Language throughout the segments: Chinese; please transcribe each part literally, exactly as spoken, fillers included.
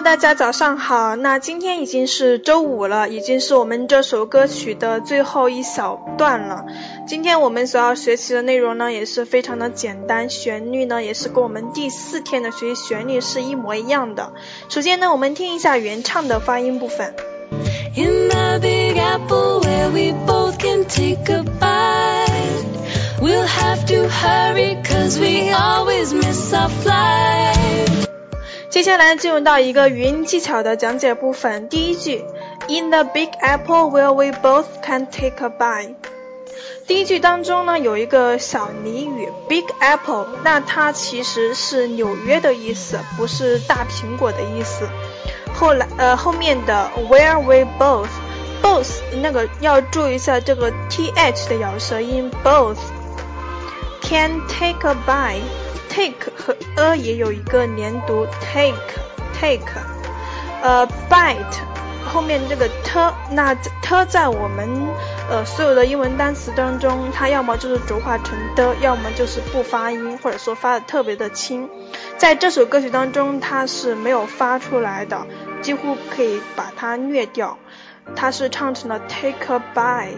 大家早上好，那今天已经是周五了，已经是我们这首歌曲的最后一小段了。今天我们所要学习的内容呢也是非常的简单，旋律呢也是跟我们第四天的学习旋律是一模一样的。首先呢我们听一下原唱的发音部分。 In the big apple where we both can take a bite, we'll have to hurry cause we always miss our flight。 接下来进入到一个语音技巧的讲解部分。第一句 In the big apple where we both can take a bite。 第一句当中呢有一个小俚语 Big Apple， 那它其实是纽约的意思，不是大苹果的意思。后来呃后面的 where we both both 那个要注意一下这个 th 的咬舌音 both can take a bite， take 和 a 也有一个连读 take take 呃 bite 后面这个 t， 那 t 在我们呃所有的英文单词当中，它要么就是浊化成的，要么就是不发音，或者说发的特别的轻。在这首歌曲当中它是没有发出来的，几乎可以把它略掉，它是唱成了 take a bite。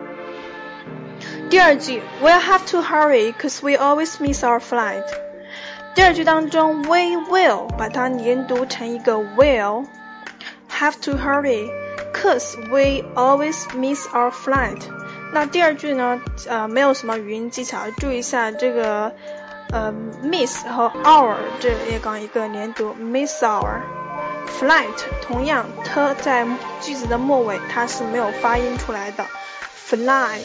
第二句 We'll have to hurry cause we always miss our flight。 第二句当中 we will 把它连读成一个 will have to hurry cause we always miss our flight。 那第二句呢呃没有什么语音技巧，注意一下这个呃 miss 和 our 这也刚一个连读 miss our flight， 同样 t 在句子的末尾它是没有发音出来的 fly。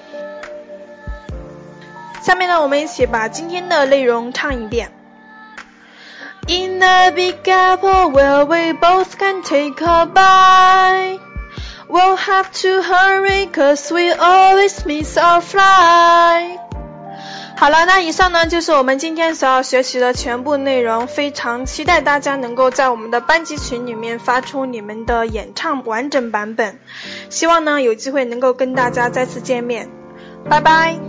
下面呢我们一起把今天的内容唱一遍。 In the big apple where we both can take a bite, we'll have to hurry cause we always miss our flight。 好了，那以上呢就是我们今天所要学习的全部内容，非常期待大家能够在我们的班级群里面发出你们的演唱完整版本，希望呢有机会能够跟大家再次见面，拜拜。